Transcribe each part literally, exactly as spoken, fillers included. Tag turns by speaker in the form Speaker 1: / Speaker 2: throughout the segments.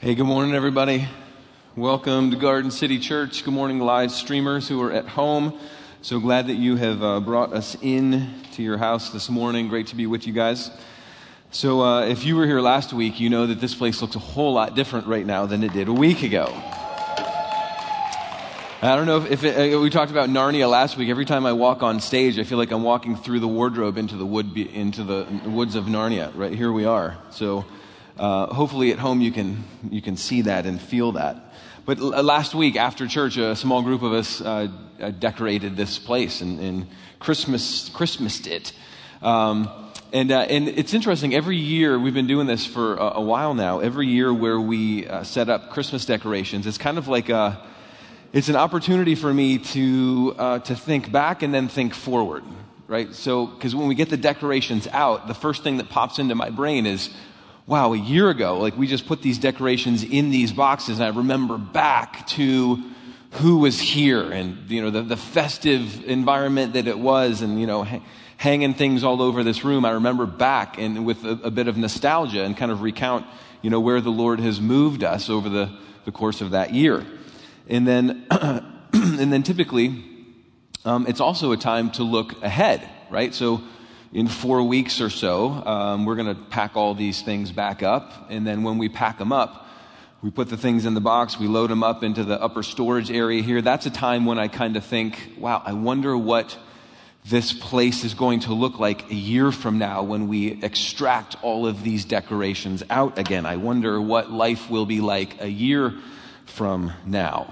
Speaker 1: Hey, good morning, everybody. Welcome to Garden City Church. Good morning, live streamers who are at home. So glad that you have uh, brought us in to your house this morning. Great to be with you guys. So uh, if you were here last week, you know that this place looks a whole lot different right now than it did a week ago. I don't know if, if it, uh, we talked about Narnia last week. Every time I walk on stage, I feel like I'm walking through the wardrobe into the wood, into the woods of Narnia. Right here we are. So uh, hopefully at home you can you can see that and feel that. But l- last week after church, a small group of us uh, decorated this place and, and Christmas Christmased it. Um, and uh, and it's interesting. Every year we've been doing this for a, a while now. Every year where we uh, set up Christmas decorations, it's kind of like a It's an opportunity for me to uh, to think back and then think forward, right? So, because when we get the decorations out, the first thing that pops into my brain is, wow, a year ago, like we just put these decorations in these boxes, and I remember back to who was here and, you know, the, the festive environment that it was, and, you know, ha- hanging things all over this room. I remember back and with a, a bit of nostalgia and kind of recount, you know, where the Lord has moved us over the, the course of that year. And then, and then typically, um, it's also a time to look ahead, right? So in four weeks or so, um, we're going to pack all these things back up. And then when we pack them up, we put the things in the box, we load them up into the upper storage area here. That's a time when I kind of think, wow, I wonder what this place is going to look like a year from now when we extract all of these decorations out again. I wonder what life will be like a year from now.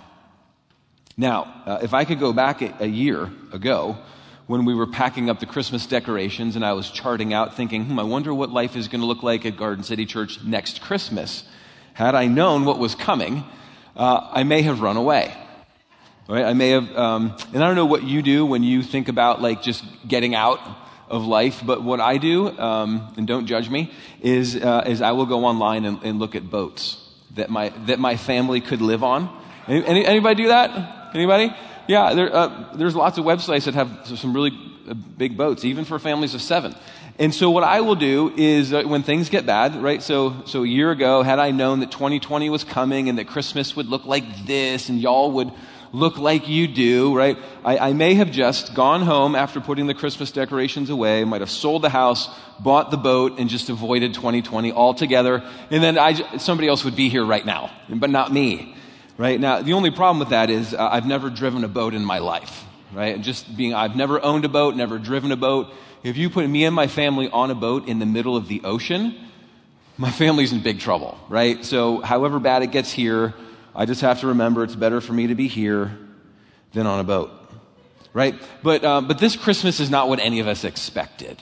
Speaker 1: Now, uh, if I could go back a, a year ago when we were packing up the Christmas decorations and I was charting out thinking, hmm, I wonder what life is going to look like at Garden City Church next Christmas. Had I known what was coming, uh, I may have run away. Right? I may have, um, and I don't know what you do when you think about like just getting out of life, but what I do, um, and don't judge me, is uh, is I will go online and, and look at boats that my that my family could live on. Any, any, anybody do that? Anybody? Yeah, there, uh, there's lots of websites that have some really big boats, even for families of seven. And so what I will do is uh, when things get bad, right? So so a year ago, had I known that twenty twenty was coming and that Christmas would look like this and y'all would look like you do, right? I, I may have just gone home after putting the Christmas decorations away, might have sold the house, bought the boat, and just avoided twenty twenty altogether. And then I, somebody else would be here right now, but not me, right? Now, the only problem with that is uh, I've never driven a boat in my life, right? Just being, I've never owned a boat, never driven a boat. If you put me and my family on a boat in the middle of the ocean, my family's in big trouble, right? So however bad it gets here, I just have to remember it's better for me to be here than on a boat, right? But uh, but this Christmas is not what any of us expected.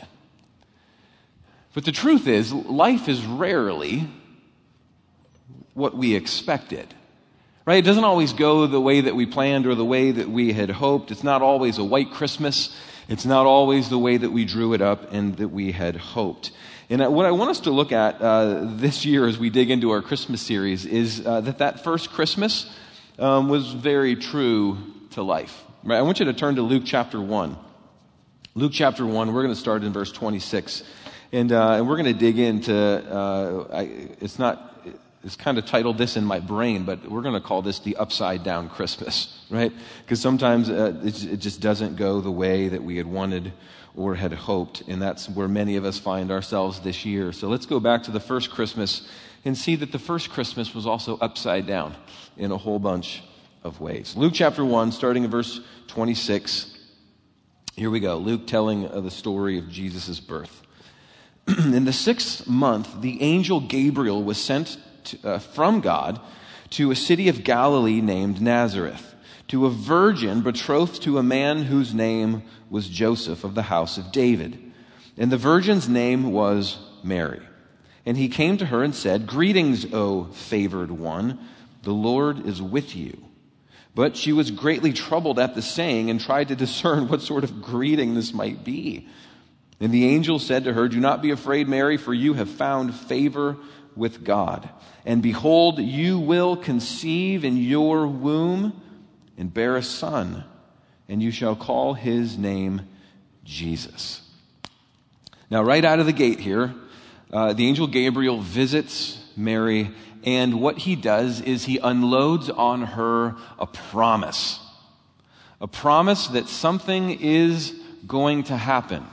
Speaker 1: But the truth is, life is rarely what we expected, right? It doesn't always go the way that we planned or the way that we had hoped. It's not always a white Christmas. It's not always the way that we drew it up and that we had hoped. And what I want us to look at uh, this year as we dig into our Christmas series is uh, that that first Christmas um, was very true to life. Right? I want you to turn to Luke chapter one. Luke chapter one, we're going to start in verse twenty-six. And, uh, and we're going to dig into, uh, I, it's not, it's kind of titled this in my brain, but we're going to call this the upside down Christmas, right? Because sometimes uh, it, it just doesn't go the way that we had wanted or had hoped, and that's where many of us find ourselves this year. So let's go back to the first Christmas and see that the first Christmas was also upside down in a whole bunch of ways. Luke chapter one, starting in verse twenty-six. Here we go. Luke telling uh, the story of Jesus' birth. In the sixth month, the angel Gabriel was sent to, uh, from God to a city of Galilee named Nazareth, to a virgin betrothed to a man whose name was Joseph of the house of David. And the virgin's name was Mary. And he came to her and said, "Greetings, O favored one, the Lord is with you." But she was greatly troubled at the saying and tried to discern what sort of greeting this might be. And the angel said to her, "Do not be afraid, Mary, for you have found favor with God. And behold, you will conceive in your womb and bear a son, and you shall call his name Jesus." Now, right out of the gate here, uh, the angel Gabriel visits Mary and what he does is he unloads on her a promise. A promise that something is going to happen.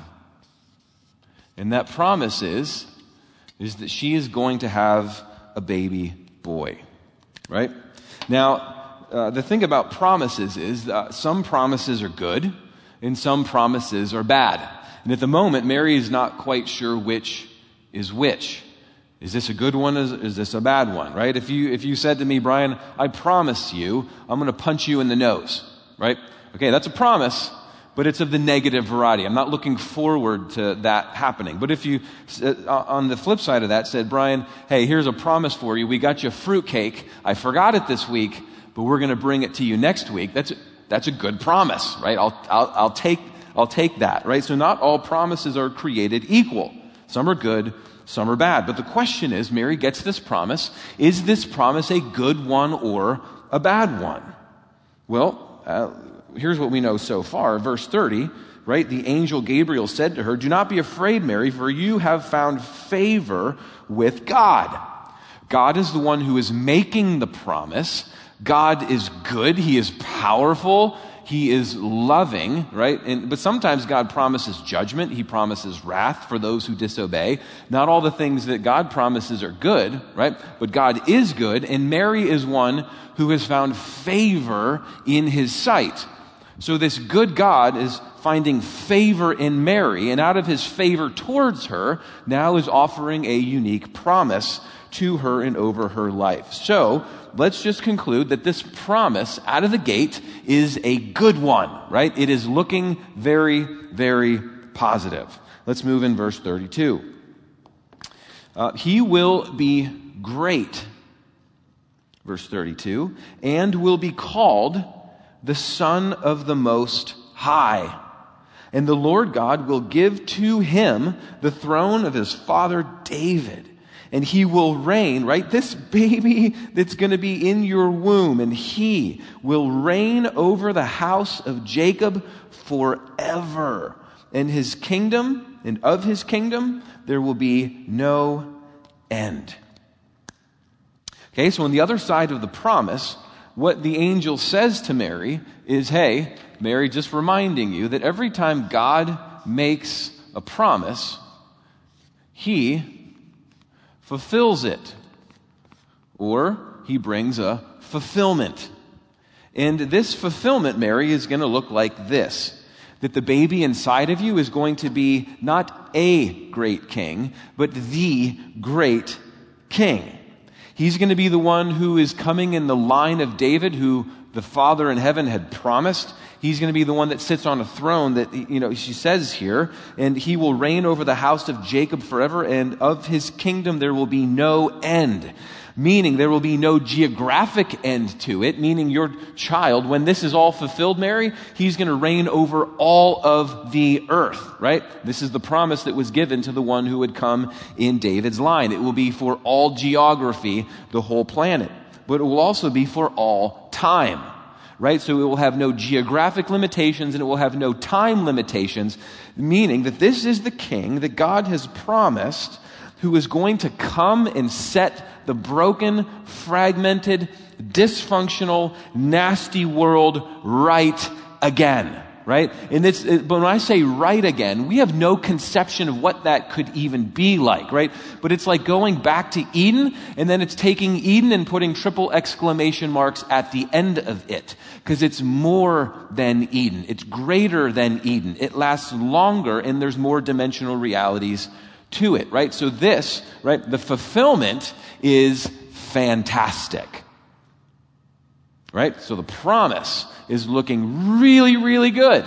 Speaker 1: And that promise is, is that she is going to have a baby boy, right? Now, uh, the thing about promises is uh, some promises are good and some promises are bad. And at the moment, Mary is not quite sure which is which. Is this a good one? Is, is this a bad one, right? If you, if you said to me, Brian, I promise you, I'm going to punch you in the nose, right? Okay, that's a promise, but it's of the negative variety. I'm not looking forward to that happening. But if you, uh, on the flip side of that, said, Brian, hey, here's a promise for you. We got you a fruitcake. I forgot it this week, but we're going to bring it to you next week. That's a, that's a good promise, right? I'll, I'll, I'll take, I'll take that, right? So not all promises are created equal. Some are good, some are bad. But the question is, Mary gets this promise. Is this promise a good one or a bad one? Well, uh, here's what we know so far. Verse thirty, right? The angel Gabriel said to her, do not be afraid, Mary, for you have found favor with God. God is the one who is making the promise. God is good. He is powerful. He is loving, right? And, but sometimes God promises judgment. He promises wrath for those who disobey. Not all the things that God promises are good, right? But God is good, and Mary is one who has found favor in his sight. So this good God is finding favor in Mary, and out of his favor towards her, now is offering a unique promise to her and over her life. So let's just conclude that this promise out of the gate is a good one, right? It is looking very, very positive. Let's move in verse thirty-two. Uh, he will be great, verse thirty-two, and will be called the Son of the Most High. And the Lord God will give to him the throne of his father David. And he will reign, right? This baby that's going to be in your womb, and he will reign over the house of Jacob forever. And his kingdom, and of his kingdom, there will be no end. Okay, so on the other side of the promise, what the angel says to Mary is, hey, Mary, just reminding you that every time God makes a promise, he fulfills it, or he brings a fulfillment. And this fulfillment, Mary, is going to look like this, that the baby inside of you is going to be not a great king, but the great king. He's going to be the one who is coming in the line of David, who the Father in heaven had promised. He's going to be the one that sits on a throne that, you know, she says here, and he will reign over the house of Jacob forever, and of his kingdom there will be no end. Meaning there will be no geographic end to it, meaning your child, when this is all fulfilled, Mary, he's going to reign over all of the earth, right? This is the promise that was given to the one who would come in David's line. It will be for all geography, the whole planet, but it will also be for all time. Right? So it will have no geographic limitations and it will have no time limitations, meaning that this is the king that God has promised who is going to come and set the broken, fragmented, dysfunctional, nasty world right again. Right? And it's, it, but when I say right again, we have no conception of what that could even be like, right? But it's like going back to Eden, and then it's taking Eden and putting triple exclamation marks at the end of it. Because it's more than Eden. It's greater than Eden. It lasts longer, and there's more dimensional realities to it, right? So this, right, the fulfillment is fantastic. Right? So the promise is looking really, really good.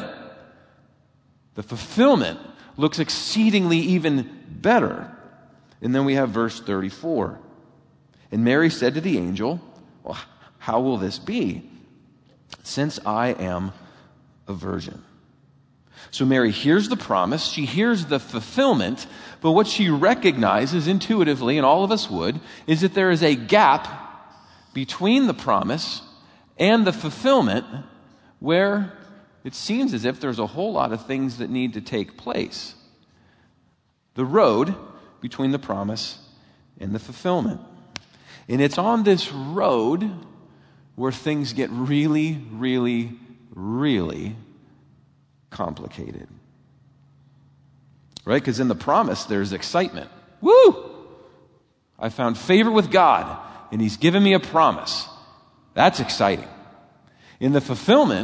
Speaker 1: The fulfillment looks exceedingly even better. And then we have verse thirty-four. And Mary said to the angel, well, how will this be, since I am a virgin? So Mary hears the promise, she hears the fulfillment, but what she recognizes intuitively, and all of us would, is that there is a gap between the promise and the fulfillment where it seems as if there's a whole lot of things that need to take place. The road between the promise and the fulfillment. And it's on this road where things get really, really, really complicated. Right? Because in the promise, there's excitement. Woo! I found favor with God, and He's given me a promise. That's exciting. In the fulfillment,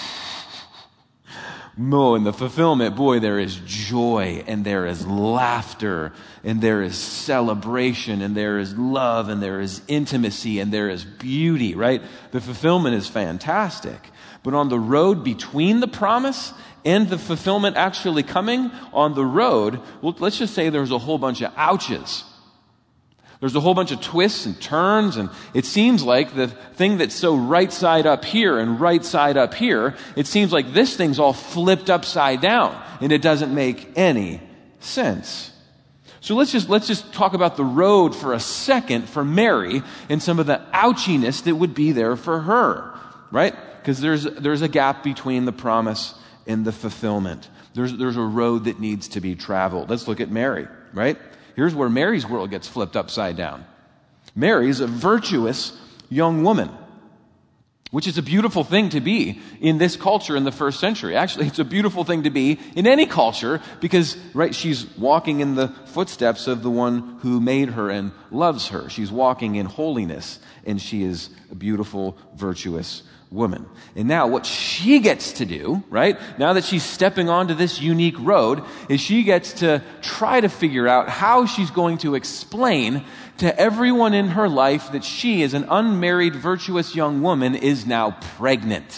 Speaker 1: oh, in the fulfillment, boy, there is joy, and there is laughter, and there is celebration, and there is love, and there is intimacy, and there is beauty, right? The fulfillment is fantastic. But on the road between the promise and the fulfillment actually coming, on the road, well, let's just say there's a whole bunch of ouches. There's a whole bunch of twists and turns, and it seems like the thing that's so right side up here and right side up here, it seems like this thing's all flipped upside down, and it doesn't make any sense. So let's just let's just talk about the road for a second for Mary and some of the ouchiness that would be there for her, right? Because there's there's a gap between the promise and the fulfillment. There's there's a road that needs to be traveled. Let's look at Mary, right? Here's where Mary's world gets flipped upside down. Mary's a virtuous young woman, which is a beautiful thing to be in this culture in the first century. Actually, it's a beautiful thing to be in any culture because, right, she's walking in the footsteps of the one who made her and loves her. She's walking in holiness, and she is a beautiful, virtuous woman. And now what she gets to do, right, now that she's stepping onto this unique road, is she gets to try to figure out how she's going to explain to everyone in her life that she, as an unmarried, virtuous young woman, is now pregnant.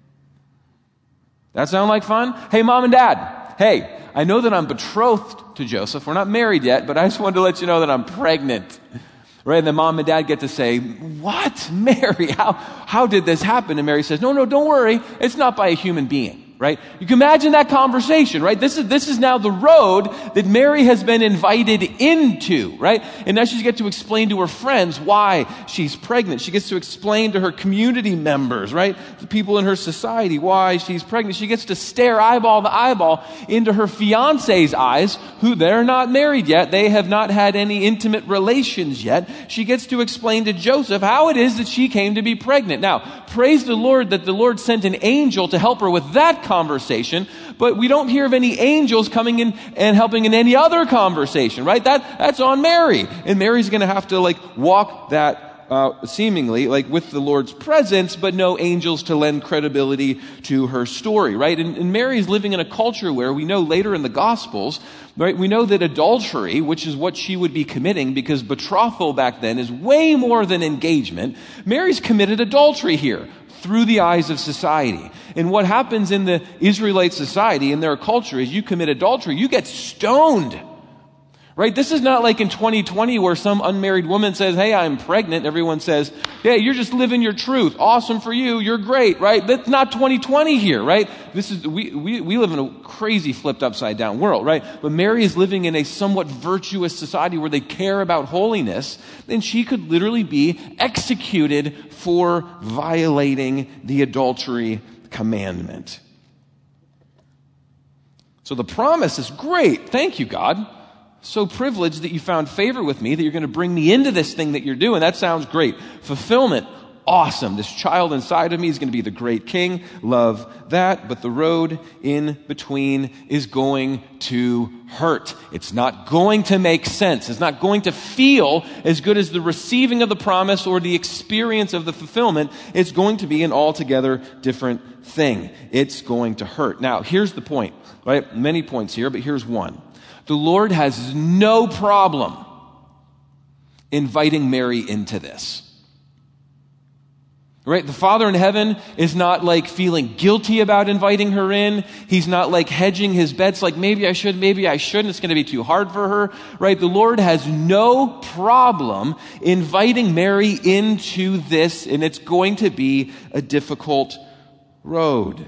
Speaker 1: That sound like fun? Hey, Mom and Dad, hey, I know that I'm betrothed to Joseph. We're not married yet, but I just wanted to let you know that I'm pregnant. Right? And then Mom and Dad get to say, what? Mary, how, how did this happen? And Mary says, no, no, don't worry. It's not by a human being. Right? You can imagine that conversation, right? This is, this is now the road that Mary has been invited into, right? And now she gets to explain to her friends why she's pregnant. She gets to explain to her community members, right? The people in her society why she's pregnant. She gets to stare eyeball to eyeball into her fiance's eyes, who they're not married yet. They have not had any intimate relations yet. She gets to explain to Joseph how it is that she came to be pregnant. Now, praise the Lord that the Lord sent an angel to help her with that conversation, but we don't hear of any angels coming in and helping in any other conversation, right? That that's on Mary, and Mary's going to have to like walk that uh, seemingly like with the Lord's presence, but no angels to lend credibility to her story, right? And, and Mary's living in a culture where we know later in the Gospels, right? We know that adultery, which is what she would be committing, because betrothal back then is way more than engagement. Mary's committed adultery here through the eyes of society. And what happens in the Israelite society, in their culture, is you commit adultery, you get stoned. Right? This is not like in twenty twenty where some unmarried woman says, hey, I'm pregnant. Everyone says, yeah, you're just living your truth. Awesome for you. You're great, right? That's not twenty twenty here, right? This is, we, we, we live in a crazy flipped upside down world, right? But Mary is living in a somewhat virtuous society where they care about holiness, and she could literally be executed for violating the adultery commandment. So the promise is great. Thank you, God. So privileged that you found favor with me, that you're going to bring me into this thing that you're doing. That sounds great. Fulfillment, awesome. This child inside of me is going to be the great king. Love that. But the road in between is going to hurt. It's not going to make sense. It's not going to feel as good as the receiving of the promise or the experience of the fulfillment. It's going to be an altogether different thing. It's going to hurt. Now, here's the point, right? Many points here, but here's one. The Lord has no problem inviting Mary into this. Right? The Father in heaven is not like feeling guilty about inviting her in. He's not like hedging his bets like maybe I should, maybe I shouldn't. It's going to be too hard for her. Right? The Lord has no problem inviting Mary into this, and it's going to be a difficult road.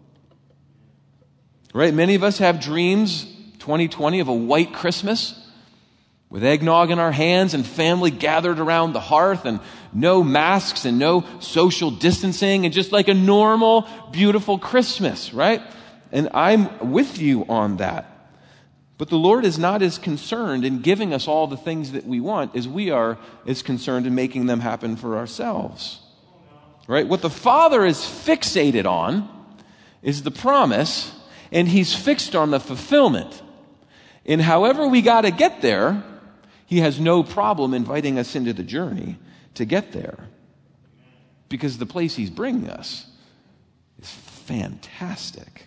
Speaker 1: Right? Many of us have dreams twenty twenty of a white Christmas with eggnog in our hands and family gathered around the hearth and no masks and no social distancing and just like a normal, beautiful Christmas, right? And I'm with you on that. But the Lord is not as concerned in giving us all the things that we want as we are as concerned in making them happen for ourselves. Right? What the Father is fixated on is the promise, and He's fixed on the fulfillment. And however we got to get there, He has no problem inviting us into the journey to get there. Because the place He's bringing us is fantastic.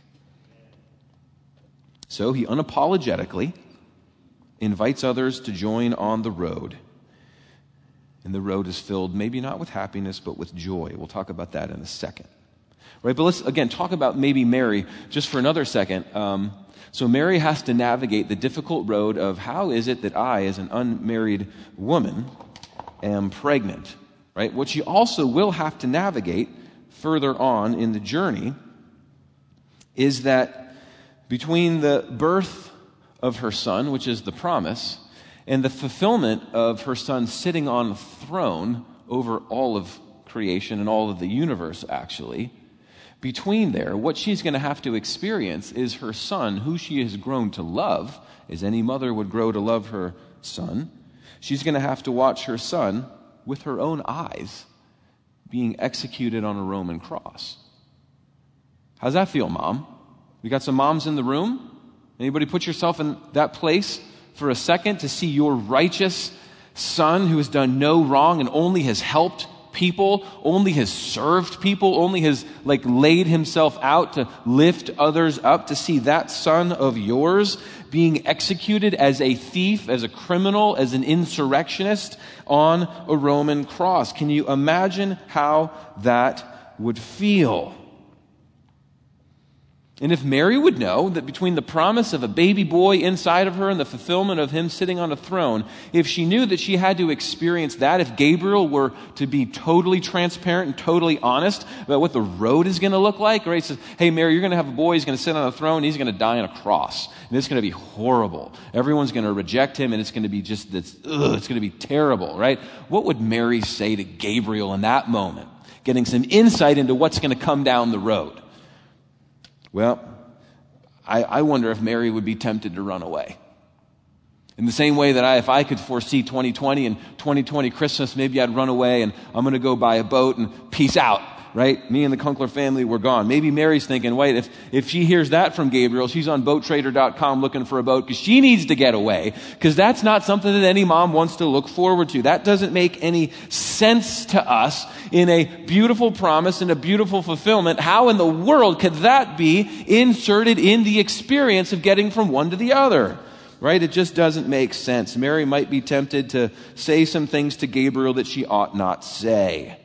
Speaker 1: So He unapologetically invites others to join on the road. And the road is filled maybe not with happiness, but with joy. We'll talk about that in a second. Right? But let's, again, talk about maybe Mary just for another second. Um, so Mary has to navigate the difficult road of how is it that I, as an unmarried woman, am pregnant? Right? What she also will have to navigate further on in the journey is that between the birth of her son, which is the promise, and the fulfillment of her son sitting on a throne over all of creation and all of the universe, actually, between there, what she's going to have to experience is her son, who she has grown to love, as any mother would grow to love her son. She's going to have to watch her son with her own eyes being executed on a Roman cross. How's that feel, Mom? We got some moms in the room? Anybody put yourself in that place for a second to see your righteous son who has done no wrong and only has helped people, only has served people, only has like laid himself out to lift others up, to see that son of yours being executed as a thief, as a criminal, as an insurrectionist on a Roman cross? Can you imagine how that would feel? And if Mary would know that between the promise of a baby boy inside of her and the fulfillment of him sitting on a throne, if she knew that she had to experience that, if Gabriel were to be totally transparent and totally honest about what the road is going to look like, right? He says, hey, Mary, you're going to have a boy, he's going to sit on a throne, he's going to die on a cross. And it's going to be horrible. Everyone's going to reject him, and it's going to be just, this, ugh, it's going to be terrible, right? What would Mary say to Gabriel in that moment? Getting some insight into what's going to come down the road. Well, I, I wonder if Mary would be tempted to run away. In the same way that I, if I could foresee twenty twenty and twenty twenty Christmas, maybe I'd run away and I'm going to go buy a boat and peace out, right? Me and the Kunkler family were gone. Maybe Mary's thinking, wait, if, if she hears that from Gabriel, she's on boat trader dot com looking for a boat because she needs to get away, because that's not something that any mom wants to look forward to. That doesn't make any sense to us in a beautiful promise and a beautiful fulfillment. How in the world could that be inserted in the experience of getting from one to the other? Right? It just doesn't make sense. Mary might be tempted to say some things to Gabriel that she ought not say.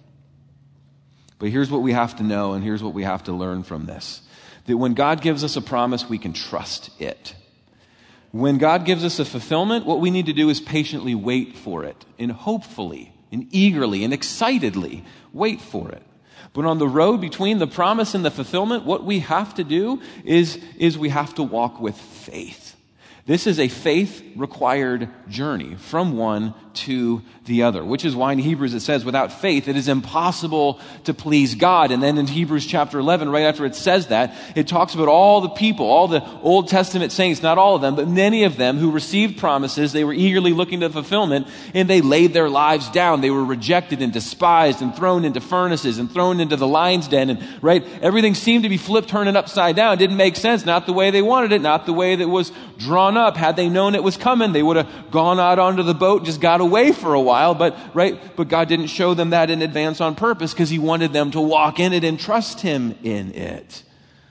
Speaker 1: But here's what we have to know, and here's what we have to learn from this. That when God gives us a promise, we can trust it. When God gives us a fulfillment, what we need to do is patiently wait for it, and hopefully, and eagerly, and excitedly wait for it. But on the road between the promise and the fulfillment, what we have to do is, is we have to walk with faith. This is a faith-required journey from one to the other, which is why in Hebrews it says, without faith, it is impossible to please God. And then in Hebrews chapter eleven, right after it says that, it talks about all the people, all the Old Testament saints, not all of them, but many of them who received promises. They were eagerly looking to fulfillment, and they laid their lives down. They were rejected and despised and thrown into furnaces and thrown into the lion's den. And right, everything seemed to be flipped, turning upside down. It didn't make sense. Not the way they wanted it, not the way that was drawn up. Had they known it was coming, they would have gone out onto the boat and just got away for a while. But right, but God didn't show them that in advance on purpose, because He wanted them to walk in it and trust Him in it.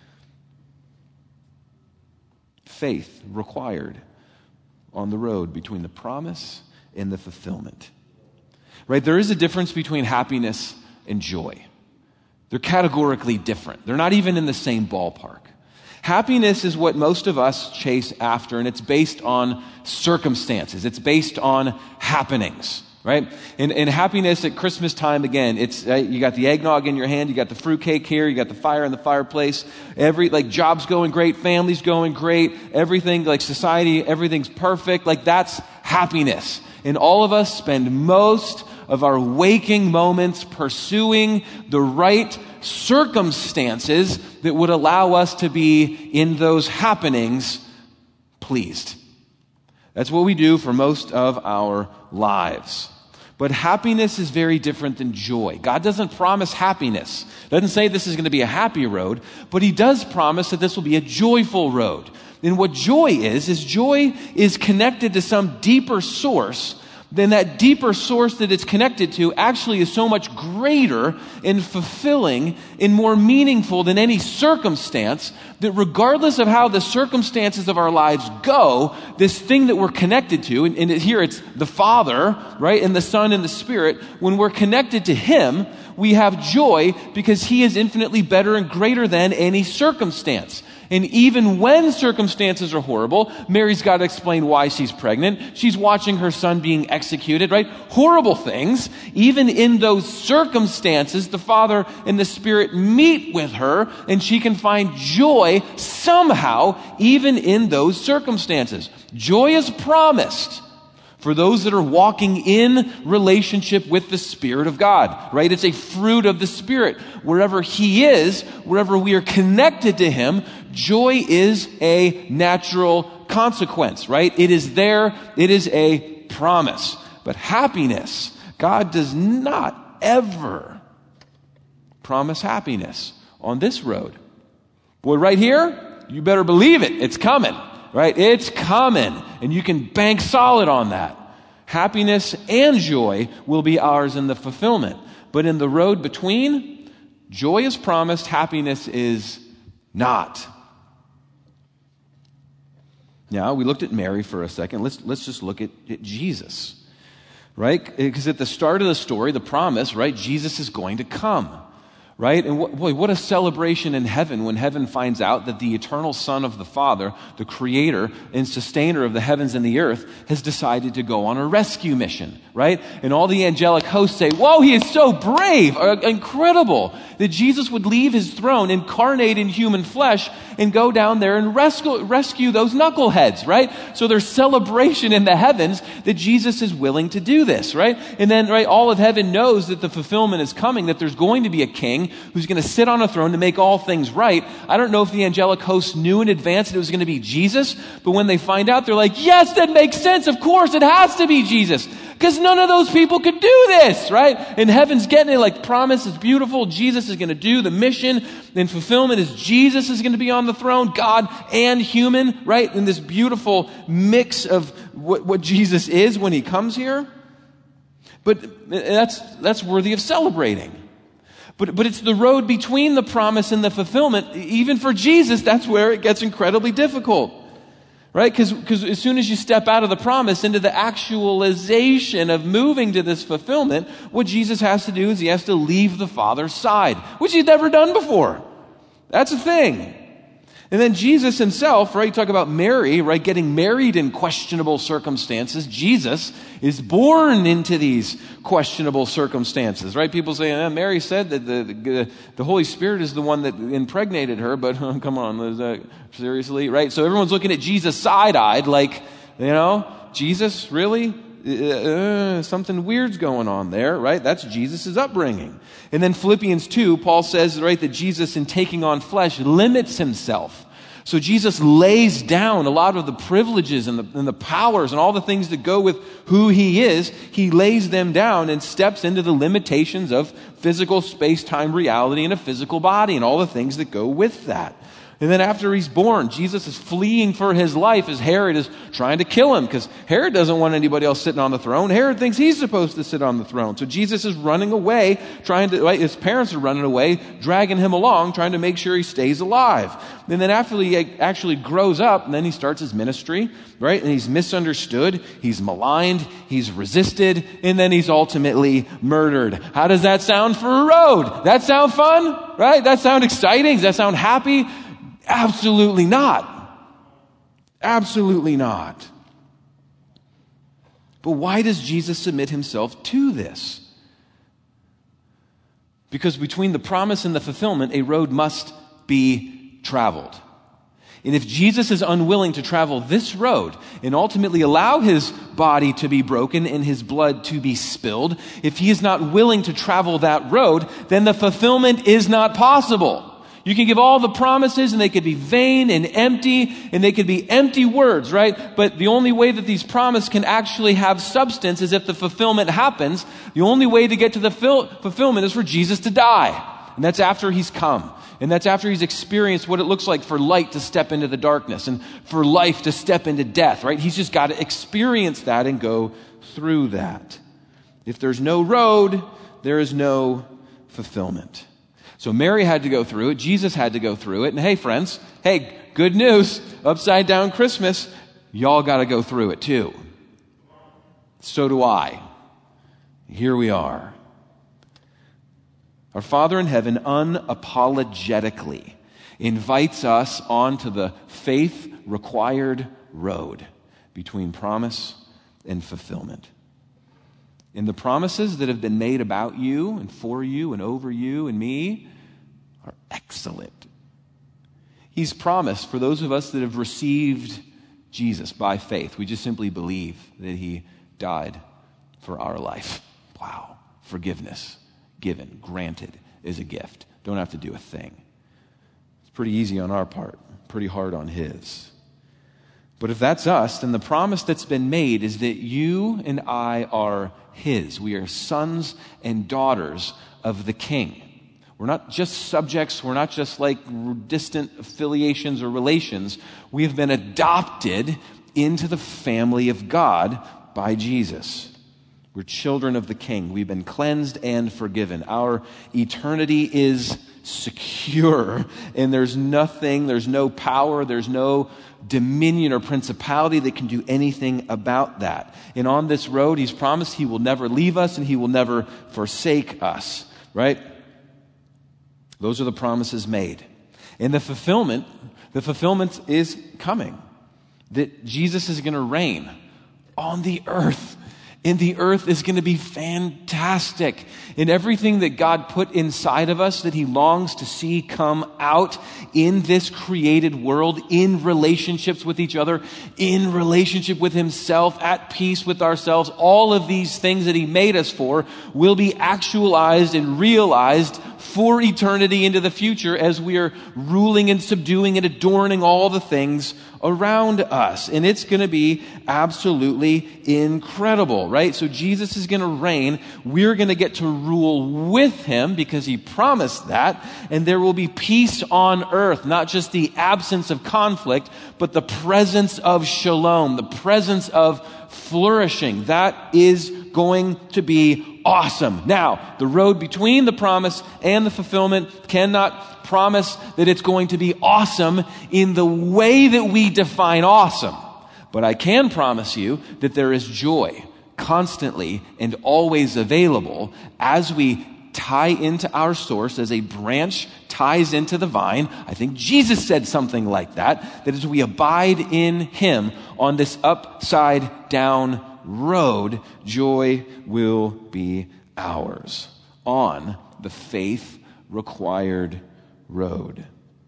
Speaker 1: Faith required on the road between the promise and the fulfillment. Right? There is a difference between happiness and joy. They're categorically different. They're not even in the same ballpark. Happiness is what most of us chase after, and it's based on circumstances. It's based on happenings, right? And, and happiness at Christmas time, again, it's uh, you got the eggnog in your hand, you got the fruitcake here, you got the fire in the fireplace. Every like job's going great, family's going great, everything like society, everything's perfect. Like that's happiness. And all of us spend most of our waking moments pursuing the right circumstances that would allow us to be in those happenings pleased. That's what we do for most of our lives. But happiness is very different than joy. God doesn't promise happiness. Doesn't say this is going to be a happy road, but he does promise that this will be a joyful road. And what joy is, is joy is connected to some deeper source. Then that deeper source that it's connected to actually is so much greater and fulfilling and more meaningful than any circumstance, that regardless of how the circumstances of our lives go, this thing that we're connected to, and, and here it's the Father, right, and the Son and the Spirit, when we're connected to him, we have joy because he is infinitely better and greater than any circumstance. And even when circumstances are horrible, Mary's got to explain why she's pregnant. She's watching her son being executed, right? Horrible things. Even in those circumstances, the Father and the Spirit meet with her, and she can find joy somehow, even in those circumstances. Joy is promised for those that are walking in relationship with the Spirit of God, right? It's a fruit of the Spirit. Wherever he is, wherever we are connected to him, joy is a natural consequence, right? It is there. It is a promise. But happiness, God does not ever promise happiness on this road. Boy, right here, you better believe it. It's coming. Right? It's coming. And you can bank solid on that. Happiness and joy will be ours in the fulfillment. But in the road between, joy is promised, happiness is not. Now, we looked at Mary for a second. Let's, let's just look at, at Jesus. Right? Because at the start of the story, the promise, right? Jesus is going to come. Right? And what, boy, what a celebration in heaven when heaven finds out that the eternal Son of the Father, the creator and sustainer of the heavens and the earth, has decided to go on a rescue mission, right? And all the angelic hosts say, whoa, he is so brave, uh, incredible, that Jesus would leave his throne, incarnate in human flesh, and go down there and rescue, rescue those knuckleheads, right? So there's celebration in the heavens that Jesus is willing to do this, right? And then, right, all of heaven knows that the fulfillment is coming, that there's going to be a king who's going to sit on a throne to make all things right. I don't know if the angelic hosts knew in advance that it was going to be Jesus, but when they find out, they're like, yes, that makes sense. Of course, it has to be Jesus. Because none of those people could do this, right? And heaven's getting it, like, promise is beautiful. Jesus is going to do the mission. And fulfillment is Jesus is going to be on the throne, God and human, right? In this beautiful mix of what, what Jesus is when he comes here. But that's, that's worthy of celebrating. But, but it's the road between the promise and the fulfillment. Even for Jesus, that's where it gets incredibly difficult. Right? Because because as soon as you step out of the promise into the actualization of moving to this fulfillment, what Jesus has to do is he has to leave the Father's side, which he's never done before. That's a thing. And then Jesus himself, right, you talk about Mary, right, getting married in questionable circumstances. Jesus is born into these questionable circumstances, right? People say, eh, Mary said that the, the the Holy Spirit is the one that impregnated her, but oh, come on, is that seriously, right? So everyone's looking at Jesus side-eyed, like, you know, Jesus, really? Uh, something weird's going on there, right? That's Jesus' upbringing. And then Philippians two, Paul says, right, that Jesus in taking on flesh limits himself. So Jesus lays down a lot of the privileges and the, and the powers and all the things that go with who he is. He lays them down and steps into the limitations of physical space-time reality and a physical body and all the things that go with that. And then after he's born, Jesus is fleeing for his life as Herod is trying to kill him because Herod doesn't want anybody else sitting on the throne. Herod thinks he's supposed to sit on the throne. So Jesus is running away, trying to, right, his parents are running away, dragging him along, trying to make sure he stays alive. And then after he actually grows up, and then he starts his ministry, right? And he's misunderstood, he's maligned, he's resisted, and then he's ultimately murdered. How does that sound for a road? That sound fun? Right? That sound exciting? Does that sound happy? Absolutely not. Absolutely not. But why does Jesus submit himself to this? Because between the promise and the fulfillment, a road must be traveled. And if Jesus is unwilling to travel this road and ultimately allow his body to be broken and his blood to be spilled, if he is not willing to travel that road, then the fulfillment is not possible. You can give all the promises and they could be vain and empty and they could be empty words, right? But the only way that these promises can actually have substance is if the fulfillment happens. The only way to get to the fil- fulfillment is for Jesus to die. And that's after he's come. And that's after he's experienced what it looks like for light to step into the darkness and for life to step into death, right? He's just got to experience that and go through that. If there's no road, there is no fulfillment. So Mary had to go through it. Jesus had to go through it. And hey, friends, hey, good news, upside down Christmas, y'all got to go through it too. So do I. Here we are. Our Father in heaven unapologetically invites us onto the faith-required road between promise and fulfillment. And the promises that have been made about you and for you and over you and me are excellent. He's promised for those of us that have received Jesus by faith. We just simply believe that he died for our life. Wow. Forgiveness given, granted, is a gift. Don't have to do a thing. It's pretty easy on our part, pretty hard on his. But if that's us, then the promise that's been made is that you and I are his. We are sons and daughters of the King. We're not just subjects. We're not just like distant affiliations or relations. We have been adopted into the family of God by Jesus. We're children of the King. We've been cleansed and forgiven. Our eternity is secure. And there's nothing, there's no power, there's no dominion or principality that can do anything about that. And on this road, he's promised he will never leave us and he will never forsake us. Right? Those are the promises made. And the fulfillment, the fulfillment is coming. That Jesus is going to reign on the earth. And the earth is going to be fantastic. And everything that God put inside of us that he longs to see come out in this created world, in relationships with each other, in relationship with himself, at peace with ourselves, all of these things that he made us for will be actualized and realized for eternity into the future as we are ruling and subduing and adorning all the things around us. And it's going to be absolutely incredible, right? So Jesus is going to reign. We're going to get to rule with him because he promised that. And there will be peace on earth, not just the absence of conflict, but the presence of shalom, the presence of flourishing. That is going to be awesome. Now, the road between the promise and the fulfillment cannot promise that it's going to be awesome in the way that we define awesome. But I can promise you that there is joy constantly and always available as we tie into our source, as a branch ties into the vine. I think Jesus said something like that, that as we abide in him on this upside down road, joy will be ours on the faith required road.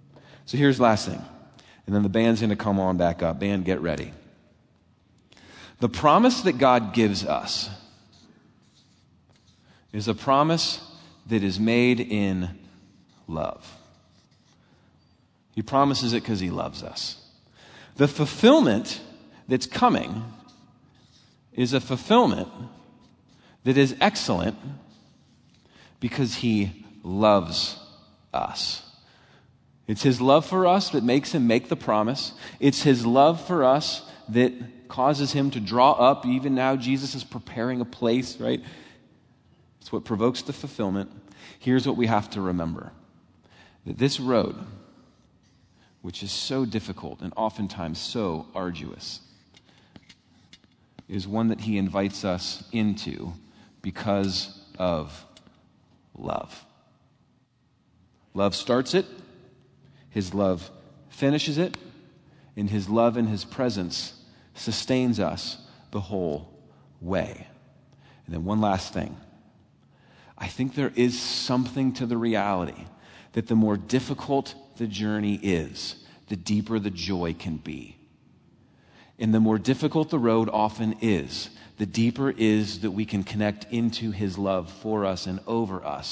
Speaker 1: So here's the last thing. And then the band's going to come on back up. Band, get ready. The promise that God gives us is a promise that is made in love. He promises it because he loves us. The fulfillment that's coming is a fulfillment that is excellent because he loves us. It's his love for us that makes him make the promise. It's his love for us that causes him to draw up. Even now, Jesus is preparing a place, right? It's what provokes the fulfillment. Here's what we have to remember. That this road, which is so difficult and oftentimes so arduous, is one that he invites us into because of love. Love starts it, his love finishes it, and his love and his presence sustains us the whole way. And then one last thing. I think there is something to the reality that the more difficult the journey is, the deeper the joy can be. And the more difficult the road often is, the deeper is that we can connect into his love for us and over us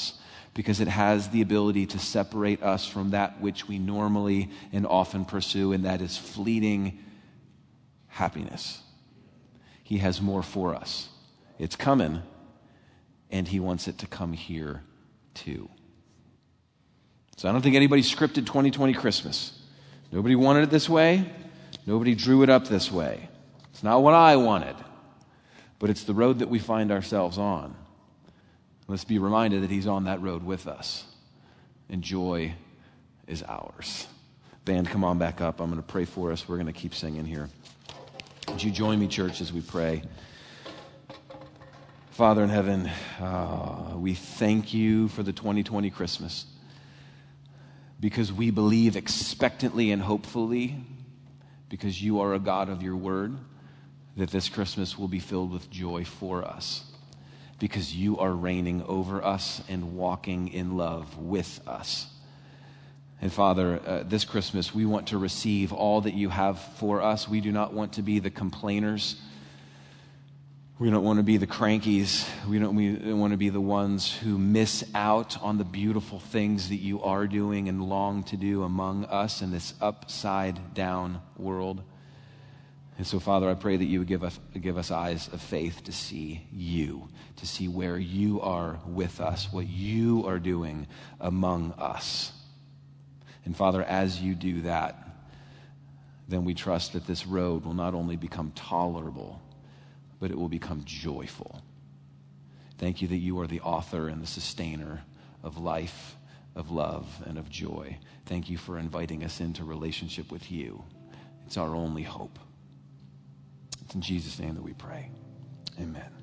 Speaker 1: because it has the ability to separate us from that which we normally and often pursue, and that is fleeting happiness. He has more for us. It's coming, and he wants it to come here too. So I don't think anybody scripted twenty twenty Christmas. Nobody wanted it this way. Nobody drew it up this way. It's not what I wanted, but it's the road that we find ourselves on. Let's be reminded that he's on that road with us, and joy is ours. Band, come on back up. I'm going to pray for us. We're going to keep singing here. Would you join me, church, as we pray? Father in heaven, uh, we thank you for the twenty twenty Christmas, because we believe expectantly and hopefully, because you are a God of your word, that this Christmas will be filled with joy for us, because you are reigning over us and walking in love with us. And Father, uh, this Christmas, we want to receive all that you have for us. We do not want to be the complainers. We don't want to be the crankies. We don't, we don't want to be the ones who miss out on the beautiful things that you are doing and long to do among us in this upside down world. And so, Father, I pray that you would give us, give us eyes of faith to see you, to see where you are with us, what you are doing among us. And Father, as you do that, then we trust that this road will not only become tolerable, but it will become joyful. Thank you that you are the author and the sustainer of life, of love, and of joy. Thank you for inviting us into relationship with you. It's our only hope. It's in Jesus' name that we pray. Amen.